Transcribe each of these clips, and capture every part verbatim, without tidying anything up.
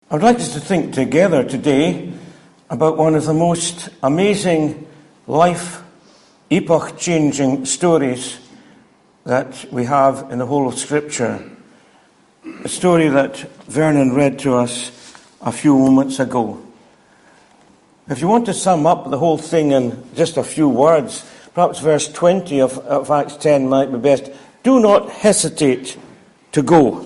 I'd like us to think together today about one of the most amazing, life, epoch-changing stories that we have in the whole of Scripture. A story that Vernon read to us a few moments ago. If you want to sum up the whole thing in just a few words, perhaps verse twenty of, of Acts ten might be best. Do not hesitate to go.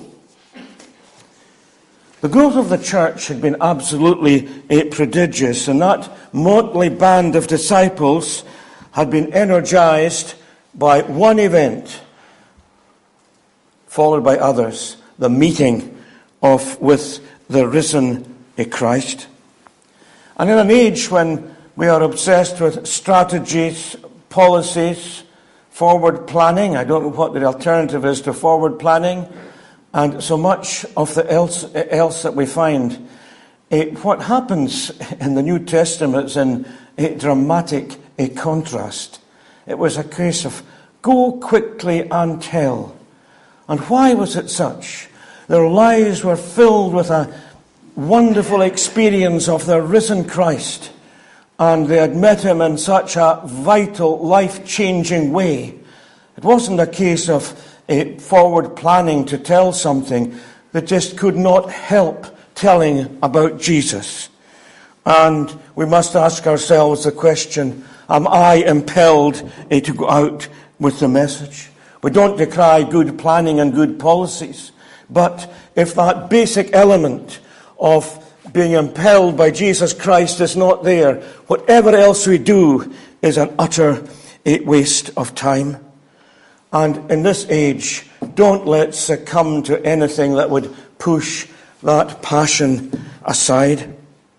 The growth of the church had been absolutely uh, prodigious, and that motley band of disciples had been energized by one event, followed by others, the meeting of with the risen uh, Christ. And in an age when we are obsessed with strategies, policies, forward planning, I don't know what the alternative is to forward planning, and so much of the else, else that we find, eh, what happens in the New Testament is in a dramatic a contrast. It was a case of go quickly and tell. And why was it such? Their lives were filled with a wonderful experience of the risen Christ, and they had met him in such a vital, life-changing way. It wasn't a case of a forward planning to tell something. They just could not help telling about Jesus. And we must ask ourselves the question, am I impelled uh, to go out with the message? We don't decry good planning and good policies, but if that basic element of being impelled by Jesus Christ is not there, whatever else we do is an utter uh, waste of time. And in this age, don't let's succumb to anything that would push that passion aside.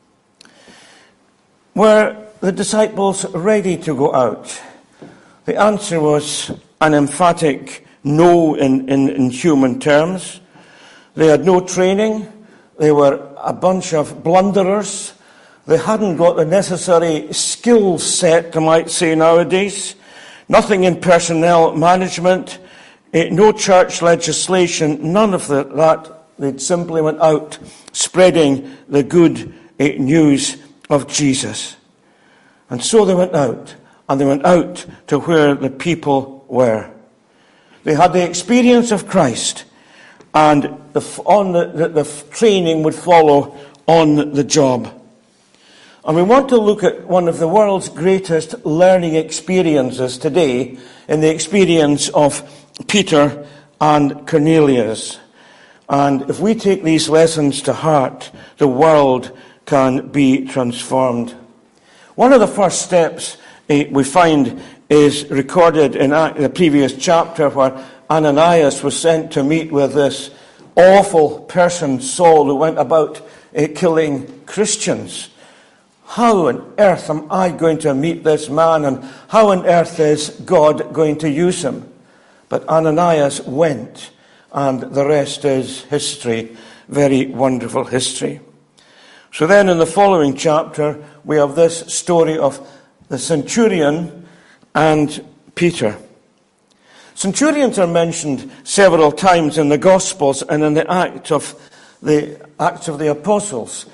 Were the disciples ready to go out? The answer was an emphatic no in, in, in human terms. They had no training. They were a bunch of blunderers. They hadn't got the necessary skill set, I might say nowadays. Nothing in personnel management, eh, no church legislation, none of the, that. They simply went out spreading the good eh, news of Jesus. And so they went out, and they went out to where the people were. They had the experience of Christ, and the, on the, the, the training would follow on the job. And we want to look at one of the world's greatest learning experiences today in the experience of Peter and Cornelius. And if we take these lessons to heart, the world can be transformed. One of the first steps uh, we find is recorded in the previous chapter, where Ananias was sent to meet with this awful person, Saul, who went about uh, killing Christians. How on earth am I going to meet this man, and how on earth is God going to use him? But Ananias went, and the rest is history, very wonderful history. So then in the following chapter, we have this story of the centurion and Peter. Centurions are mentioned several times in the Gospels and in the Act of the Acts of the Apostles.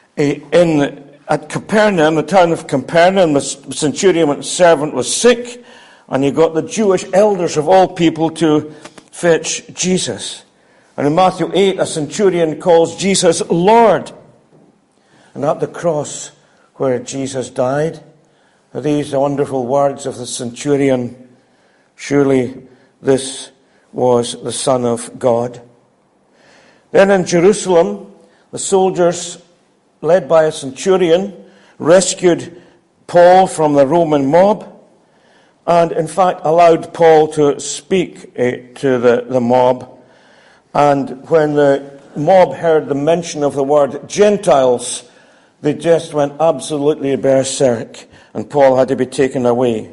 In At Capernaum, the town of Capernaum, the centurion's servant was sick, and he got the Jewish elders of all people to fetch Jesus. And in Matthew eight, a centurion calls Jesus Lord. And at the cross where Jesus died, are these wonderful words of the centurion, surely this was the Son of God. Then in Jerusalem, the soldiers, led by a centurion, rescued Paul from the Roman mob, and in fact allowed Paul to speak uh, to the, the mob. And when the mob heard the mention of the word Gentiles, they just went absolutely berserk, and Paul had to be taken away.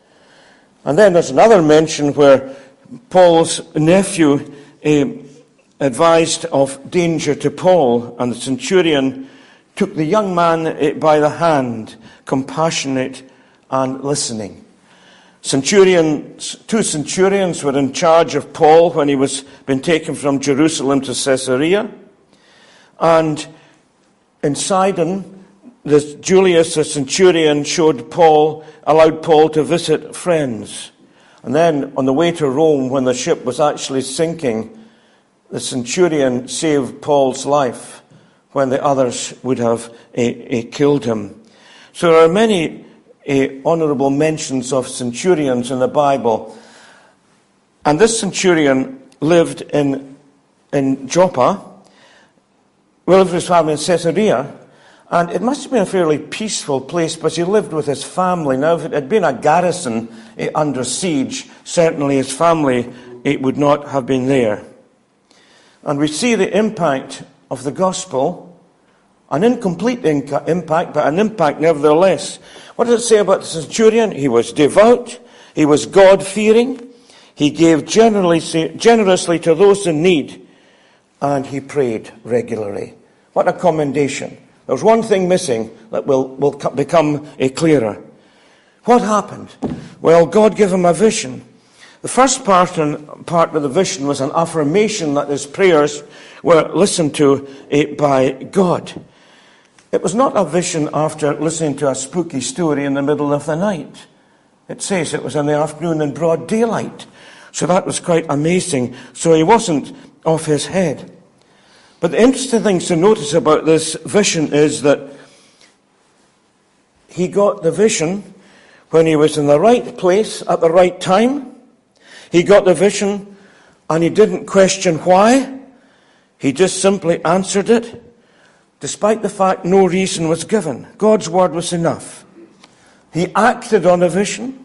And then there's another mention where Paul's nephew uh, advised of danger to Paul, and the centurion took the young man by the hand, compassionate and listening. Centurions, two centurions were in charge of Paul when he was been taken from Jerusalem to Caesarea. And in Sidon, this Julius, the centurion, showed Paul, allowed Paul to visit friends. And then on the way to Rome, when the ship was actually sinking, the centurion saved Paul's life when the others would have uh, uh, killed him. So there are many uh, honourable mentions of centurions in the Bible. And this centurion lived in, in Joppa, lived with his family in Caesarea, and it must have been a fairly peaceful place, but he lived with his family. Now, if it had been a garrison uh, under siege, certainly his family it would not have been there. And we see the impact of the gospel, an incomplete inca- impact, but an impact nevertheless. What does it say about the centurion? He was devout, he was God-fearing, he gave generally, generously to those in need, and he prayed regularly. What a commendation. There's one thing missing that will, will become a clearer. What happened? Well, God gave him a vision. The first part, and part of the vision was an affirmation that his prayers were listened to uh, by God. It was not a vision after listening to a spooky story in the middle of the night. It says it was in the afternoon in broad daylight. So that was quite amazing. So he wasn't off his head. But the interesting thing to notice about this vision is that he got the vision when he was in the right place at the right time. He got the vision and he didn't question why. He just simply answered it, despite the fact no reason was given. God's word was enough. He acted on a vision,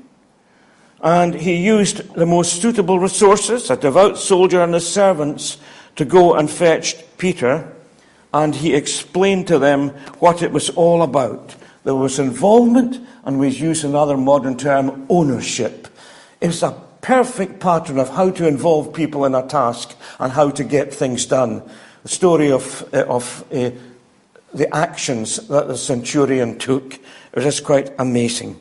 and he used the most suitable resources, a devout soldier and his servants, to go and fetch Peter, and he explained to them what it was all about. There was involvement, and we use another modern term, ownership. It's a perfect pattern of how to involve people in a task and how to get things done. The story of, uh, of uh, the actions that the centurion took is just quite amazing.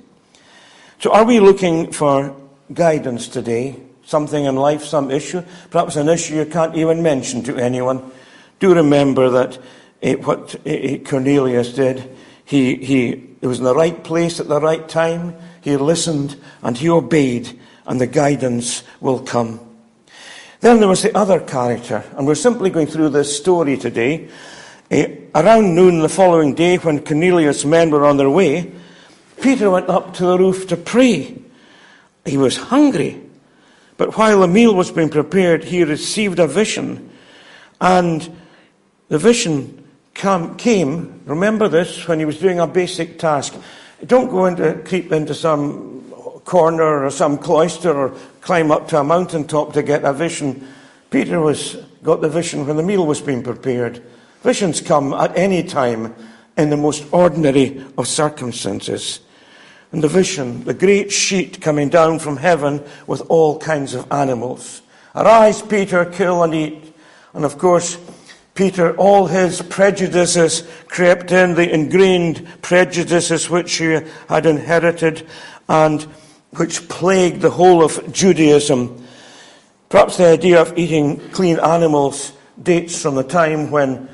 So are we looking for guidance today? Something in life, some issue, perhaps an issue you can't even mention to anyone. Do remember that uh, what uh, Cornelius did, he, he, he was in the right place at the right time, he listened and he obeyed, and the guidance will come. Then there was the other character, and we're simply going through this story today. Uh, around noon the following day, when Cornelius' men were on their way, Peter went up to the roof to pray. He was hungry. But while the meal was being prepared, he received a vision. And the vision came, came, remember this, when he was doing a basic task. Don't go into, creep into some corner or some cloister or climb up to a mountaintop to get a vision. Peter was got the vision when the meal was being prepared. Visions come at any time in the most ordinary of circumstances. And the vision, the great sheet coming down from heaven with all kinds of animals. Arise, Peter, kill and eat. And of course, Peter, all his prejudices crept in, the ingrained prejudices which he had inherited and which plagued the whole of Judaism. Perhaps the idea of eating clean animals dates from the time when,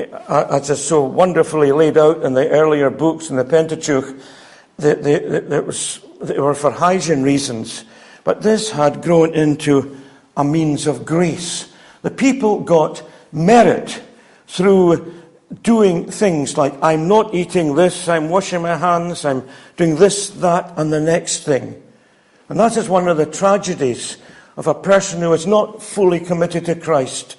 as is so wonderfully laid out in the earlier books in the Pentateuch, They, they, they, was, they were for hygiene reasons, but this had grown into a means of grace. The people got merit through doing things like, I'm not eating this, I'm washing my hands, I'm doing this, that, and the next thing. And that is one of the tragedies of a person who is not fully committed to Christ.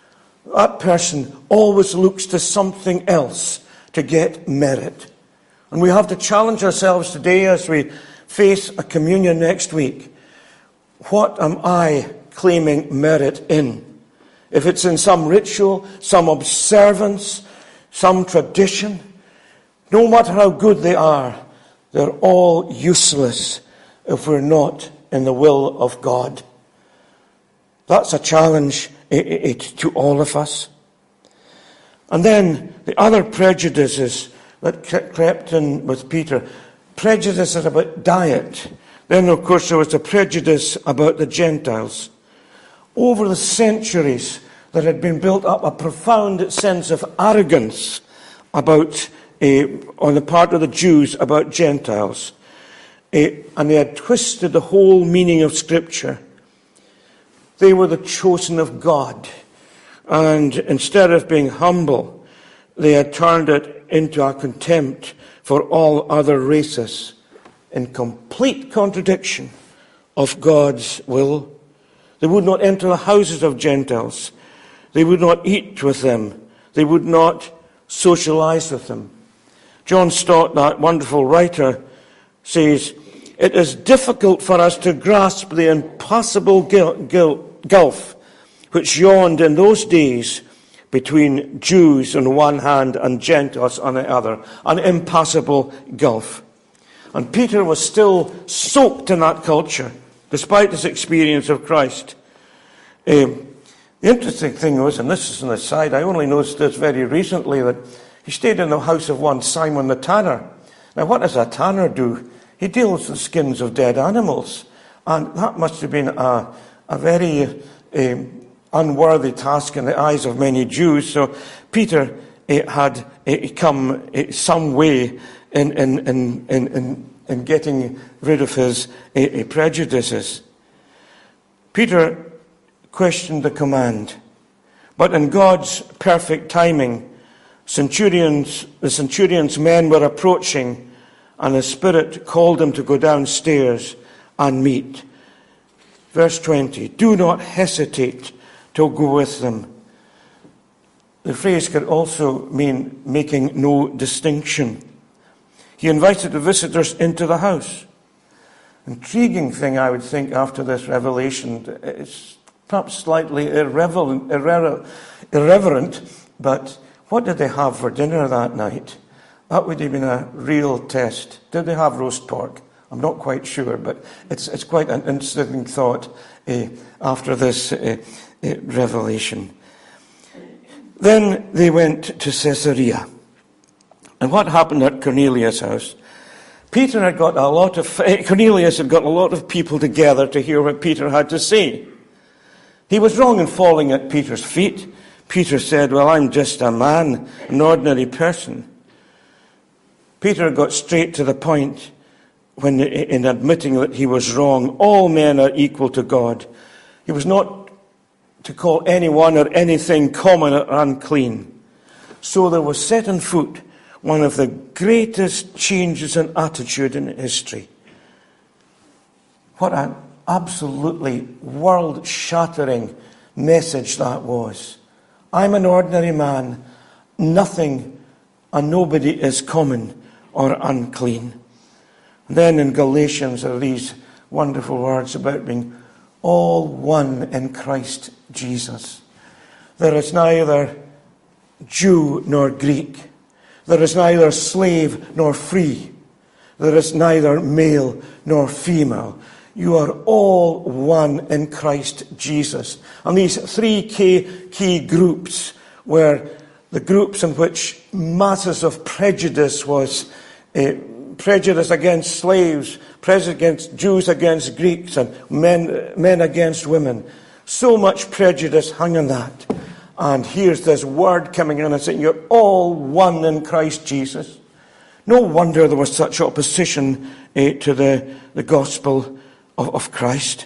That person always looks to something else to get merit. And we have to challenge ourselves today as we face a communion next week. What am I claiming merit in? If it's in some ritual, some observance, some tradition, no matter how good they are, they're all useless if we're not in the will of God. That's a challenge to all of us. And then the other prejudices that crept in with Peter. Prejudices about diet. Then, of course, there was the prejudice about the Gentiles. Over the centuries, there had been built up a profound sense of arrogance about, uh, on the part of the Jews, about Gentiles. Uh, and they had twisted the whole meaning of Scripture. They were the chosen of God. And instead of being humble, they had turned it into a contempt for all other races, in complete contradiction of God's will. They would not enter the houses of Gentiles. They would not eat with them. They would not socialize with them. John Stott, that wonderful writer, says, "It is difficult for us to grasp the impossible gulf which yawned in those days between Jews on one hand and Gentiles on the other." An impassable gulf. And Peter was still soaked in that culture, despite his experience of Christ. Um, the interesting thing was, and this is an aside, I only noticed this very recently, that he stayed in the house of one Simon the tanner. Now, what does a tanner do? He deals with the skins of dead animals. And that must have been a, a very um, unworthy task in the eyes of many Jews. So Peter uh, had uh, come uh, some way in, in, in, in, in getting rid of his uh, prejudices. Peter questioned the command. But in God's perfect timing, centurions, the centurion's men were approaching, and the Spirit called him to go downstairs and meet. Verse twenty, "Do not hesitate to go with them." The phrase could also mean making no distinction. He invited the visitors into the house. Intriguing thing, I would think, after this revelation. It's perhaps slightly irreverent, irreverent, but what did they have for dinner that night? That would have been a real test. Did they have roast pork? I'm not quite sure, but it's it's quite an interesting thought uh, after this uh, uh, revelation. Then they went to Caesarea. And what happened at Cornelius' house? Peter had got a lot of, Cornelius had got a lot of people together to hear what Peter had to say. He was wrong in falling at Peter's feet. Peter said, "Well, I'm just a man, an ordinary person." Peter got straight to the point when, in admitting that he was wrong. All men are equal to God. He was not to call anyone or anything common or unclean. So there was set on foot one of the greatest changes in attitude in history. What an absolutely world-shattering message that was. I'm an ordinary man. Nothing and nobody is common or unclean. And then in Galatians are these wonderful words about being all one in Christ Jesus. There is neither Jew nor Greek. There is neither slave nor free. There is neither male nor female. You are all one in Christ Jesus. And these three key, key groups were the groups in which masses of prejudice was uh, prejudice against slaves, prejudice against Jews against Greeks, and men, men against women. So much prejudice hung on that. And here's this word coming in and saying, you're all one in Christ Jesus. No wonder there was such opposition uh, to the, the gospel of, of Christ.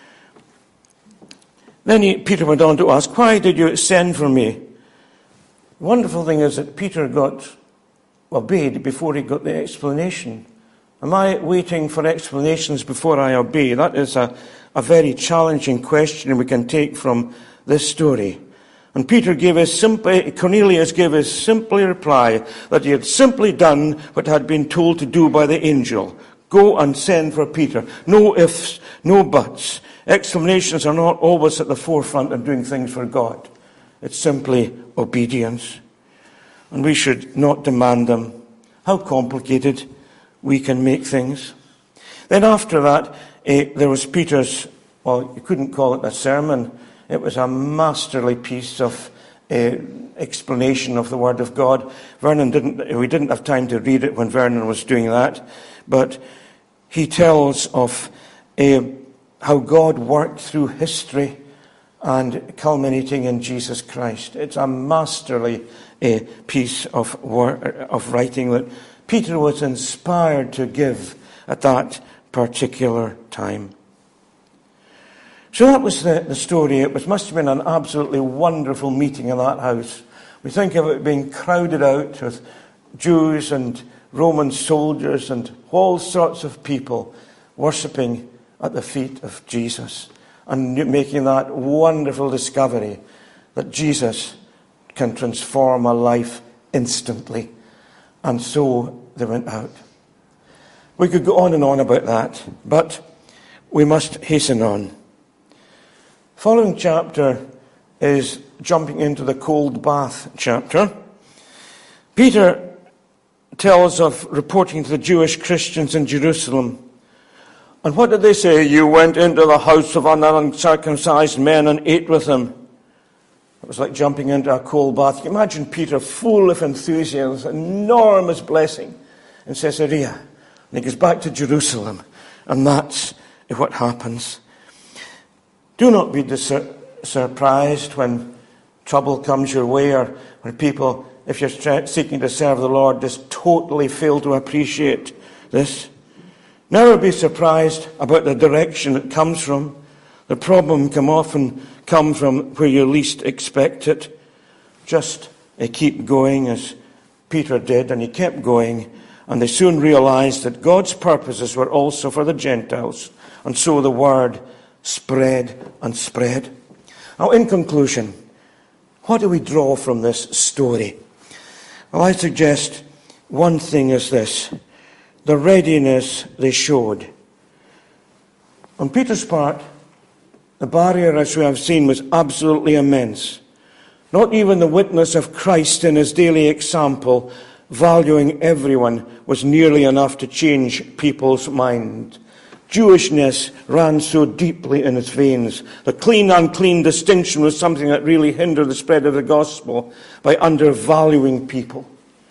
Then he, Peter went on to ask, why did you send for me? The wonderful thing is that Peter got obeyed before he got the explanation. Am I waiting for explanations before I obey? That is a, a very challenging question we can take from this story. And Peter gave his simple, Cornelius gave his simple reply that he had simply done what had been told to do by the angel. Go and send for Peter. No ifs, no buts. Explanations are not always at the forefront of doing things for God. It's simply obedience. And we should not demand them. How complicated we can make things. Then after that, eh, there was Peter's, well, you couldn't call it a sermon. It was a masterly piece of uh, explanation of the Word of God. Vernon didn't, we didn't have time to read it when Vernon was doing that, but he tells of uh, how God worked through history and culminating in Jesus Christ. It's a masterly uh, piece of, work, of writing that Peter was inspired to give at that particular time. So that was the, the story. It was, must have been an absolutely wonderful meeting in that house. We think of it being crowded out with Jews and Roman soldiers and all sorts of people worshipping at the feet of Jesus and making that wonderful discovery that Jesus can transform a life instantly. And so they went out. We could go on and on about that, but we must hasten on. Following chapter is jumping into the cold bath chapter. Peter tells of reporting to the Jewish Christians in Jerusalem. And what did they say? You went into the house of an uncircumcised men and ate with them. It was like jumping into a cold bath. You can imagine Peter full of enthusiasm, enormous blessing in Caesarea. And he goes back to Jerusalem. And that's what happens. Do not be dis- surprised when trouble comes your way, or when people, if you're seeking to serve the Lord, just totally fail to appreciate this. Never be surprised about the direction it comes from. The problem can often come from where you least expect it. Just uh, keep going, as Peter did, and he kept going, and they soon realized that God's purposes were also for the Gentiles, and so the word spread and spread. Now, in conclusion, what do we draw from this story? Well, I suggest one thing is this: the readiness they showed. On Peter's part, the barrier, as we have seen, was absolutely immense. Not even the witness of Christ in his daily example, valuing everyone, was nearly enough to change people's mind. Jewishness ran so deeply in his veins. The clean-unclean distinction was something that really hindered the spread of the gospel by undervaluing people.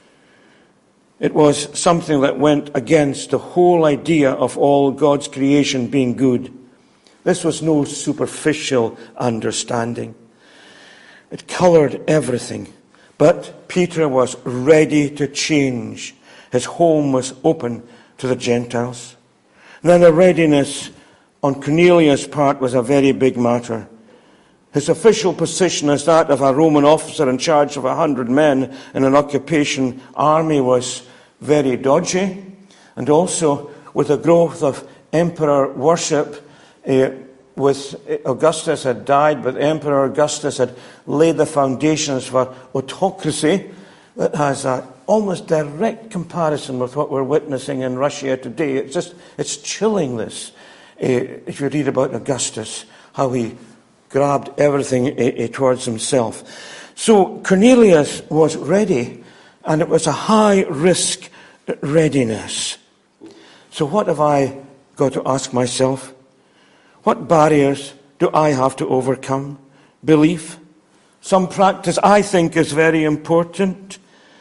It was something that went against the whole idea of all God's creation being good. This was no superficial understanding. It colored everything. But Peter was ready to change. His home was open to the Gentiles. And then the readiness on Cornelius' part was a very big matter. His official position as that of a Roman officer in charge of a hundred men in an occupation army was very dodgy. And also, with the growth of emperor worship, uh, with Augustus had died, but Emperor Augustus had laid the foundations for autocracy that has a almost direct comparison with what we're witnessing in Russia today. It's just, it's chilling, this. Uh, if you read about Augustus, how he grabbed everything uh, towards himself. So Cornelius was ready, and it was a high-risk readiness. So what have I got to ask myself? What barriers do I have to overcome? Belief. Some practice I think is very important.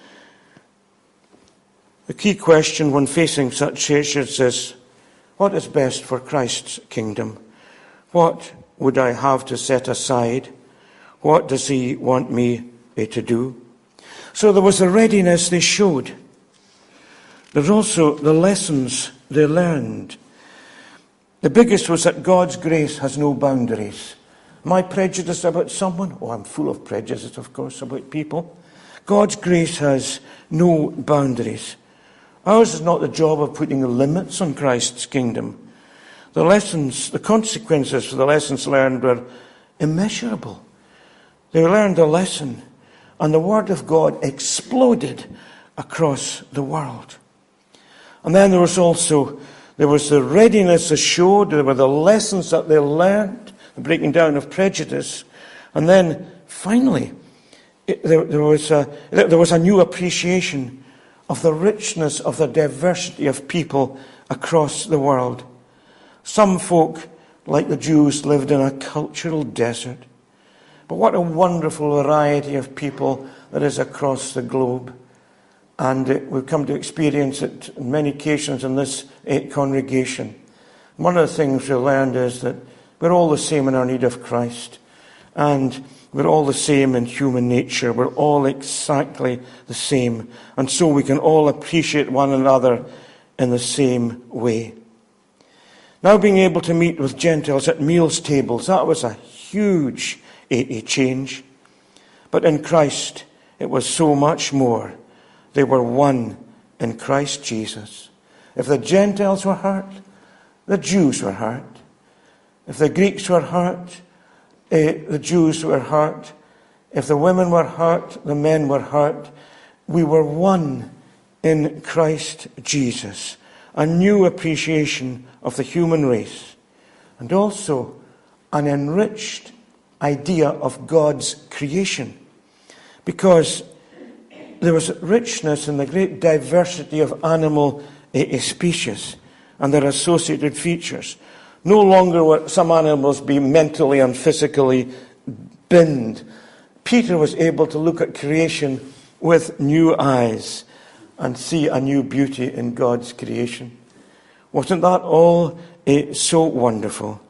The key question when facing such issues is, what is best for Christ's kingdom? What would I have to set aside? What does he want me to do? So there was a readiness they showed. There's also the lessons they learned. The biggest was that God's grace has no boundaries. Am I prejudiced about someone? Oh, I'm full of prejudice, of course, about people. God's grace has no boundaries. Ours is not the job of putting limits on Christ's kingdom. The lessons, the consequences for the lessons learned were immeasurable. They learned a lesson, and the word of God exploded across the world. And then there was also, there was the readiness assured, there were the lessons that they learned, the breaking down of prejudice. And then, finally, it, there, there, was a, there was a new appreciation of the richness of the diversity of people across the world. Some folk, like the Jews, lived in a cultural desert. But what a wonderful variety of people there is across the globe. And uh, we've come to experience it on many occasions in this uh, congregation. One of the things we learned is that we're all the same in our need of Christ. And we're all the same in human nature. We're all exactly the same. And so we can all appreciate one another in the same way. Now being able to meet with Gentiles at meals tables, that was a huge a, a change. But in Christ, it was so much more. They were one in Christ Jesus. If the Gentiles were hurt, the Jews were hurt. If the Greeks were hurt, eh, the Jews were hurt. If the women were hurt, the men were hurt. We were one in Christ Jesus. A new appreciation of the human race. And also an enriched idea of God's creation. Because there was richness in the great diversity of animal uh, species and their associated features. No longer were some animals be mentally and physically binned. Peter was able to look at creation with new eyes and see a new beauty in God's creation. Wasn't that all uh, so wonderful?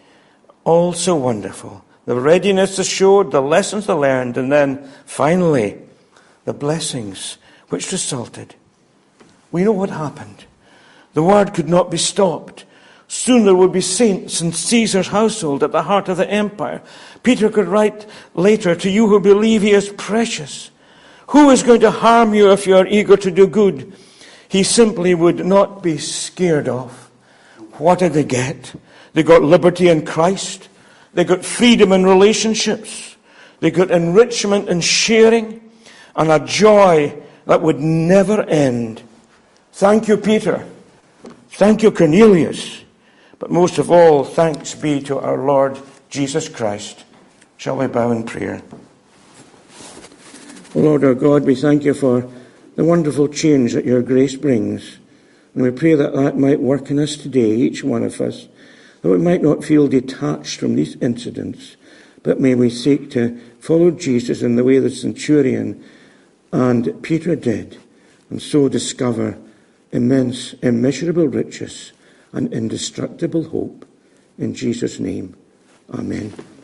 All so wonderful. The readiness showed, the lessons learned, and then finally, the blessings which resulted. We know what happened. The word could not be stopped. Soon there would be saints in Caesar's household at the heart of the empire. Peter could write later, to you who believe he is precious. Who is going to harm you if you are eager to do good? He simply would not be scared of. What did they get? They got liberty in Christ. They got freedom in relationships. They got enrichment in sharing. And a joy that would never end. Thank you, Peter. Thank you, Cornelius. But most of all, thanks be to our Lord Jesus Christ. Shall we bow in prayer? O Lord our God, we thank you for the wonderful change that your grace brings. And we pray that that might work in us today, each one of us, that we might not feel detached from these incidents, but may we seek to follow Jesus in the way the centurion and Peter did, and so discover immense, immeasurable riches and indestructible hope. In Jesus' name, amen.